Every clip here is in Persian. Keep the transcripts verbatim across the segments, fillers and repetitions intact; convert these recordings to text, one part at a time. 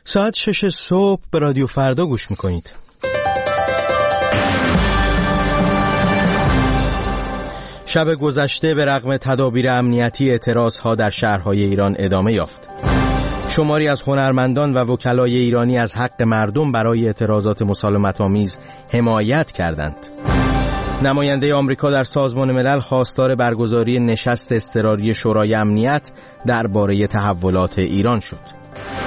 ساعت شش صبح به رادیو فردا گوش میکنید. شب گذشته به رغم تدابیر امنیتی اعتراضها در شهرهای ایران ادامه یافت. شماری از هنرمندان و وکلای ایرانی از حق مردم برای اعتراضات مسالمت‌آمیز حمایت کردند. نماینده آمریکا در سازمان ملل خواستار برگزاری نشست اضطراری شورای امنیت درباره تحولات ایران شد.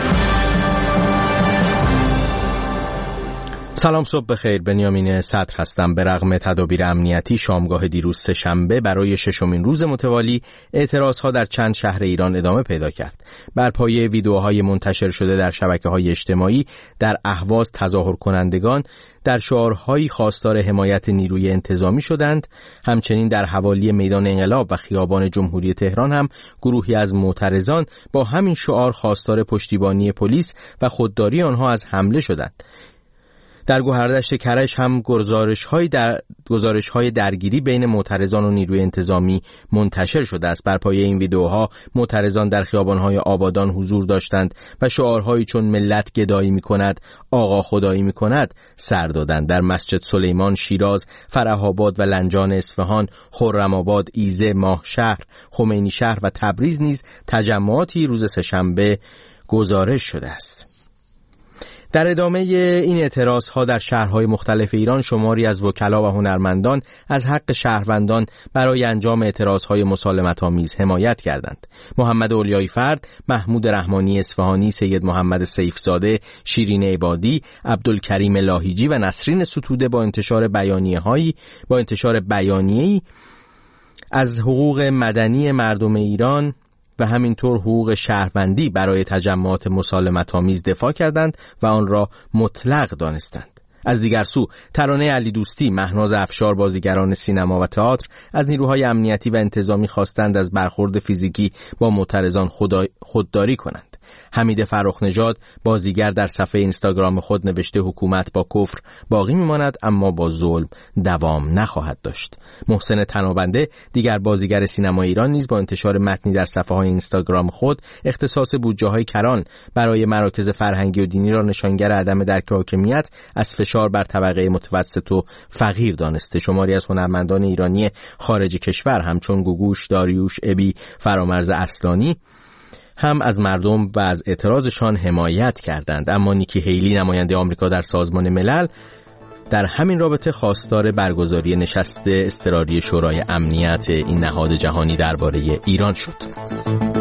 سلام، صبح بخیر. بنیامین صدر هستم. به رغم تدابیر امنیتی شامگاه دیروز سه‌شنبه برای ششمین روز متوالی اعتراضها در چند شهر ایران ادامه پیدا کرد. بر پایه ویدیوهای منتشر شده در شبکه‌های اجتماعی در اهواز تظاهر کنندگان در شعارهایی خواستار حمایت نیروی انتظامی شدند. همچنین در حوالی میدان انقلاب و خیابان جمهوری تهران هم گروهی از معترضان با همین شعار خواستار پشتیبانی پلیس و خودداری آنها از حمله شدند. در گوهردشت کرج هم گزارش‌های در گزارش‌های درگیری بین معترضان و نیروی انتظامی منتشر شده است. بر پایه این ویدیوها معترضان در خیابان‌های آبادان حضور داشتند و شعارهایی چون ملت گدایی می‌کند، آقا خدایی می‌کند سر دادند. در مسجد سلیمان، شیراز، فرح‌آباد و لنجان اصفهان، خرم‌آباد، ایزه، ماهشهر، خمینی شهر و تبریز نیز تجمعاتی روز سه‌شنبه گزارش شده است. در ادامه این اعتراضها در شهرهای مختلف ایران شماری از وکلا و هنرمندان از حق شهروندان برای انجام اعتراضهای مسالمت‌آمیز حمایت کردند. محمد اولیایی فرد، محمود رحمانی اصفهانی، سید محمد سیفزاده، شیرین عبادی، عبدالکریم لاهیجی و نسرین ستوده با انتشار بیانیه‌هایی با انتشار بیانیه‌ای از حقوق مدنی مردم ایران و همینطور حقوق شهروندی برای تجمعات مسالمت‌آمیز دفاع کردند و آن را مطلق دانستند. از دیگر سو ترانه علی دوستی، مهناز افشار، بازیگران سینما و تئاتر از نیروهای امنیتی و انتظامی خواستند از برخورد فیزیکی با معترضان خودداری کنند. حمید فرخ‌نژاد بازیگر در صفحه اینستاگرام خود نوشته حکومت با کفر باقی میماند اما با ظلم دوام نخواهد داشت. محسن تنابنده دیگر بازیگر سینما ایران نیز با انتشار متنی در صفحه های اینستاگرام خود اختصاص بودجه های کران برای مراکز فرهنگی و دینی را نشانگر عدم درک حاکمیت از فشار بر طبقه متوسط و فقیر دانسته. شماری از هنرمندان ایرانی خارج کشور همچون گوگوش، داریوش، ابی، فرامرز اصلانی هم از مردم و از اعتراضشان حمایت کردند. اما نیکی هیلی نماینده آمریکا در سازمان ملل در همین رابطه خواستار برگزاری نشست اضطراری شورای امنیت این نهاد جهانی درباره ایران شد.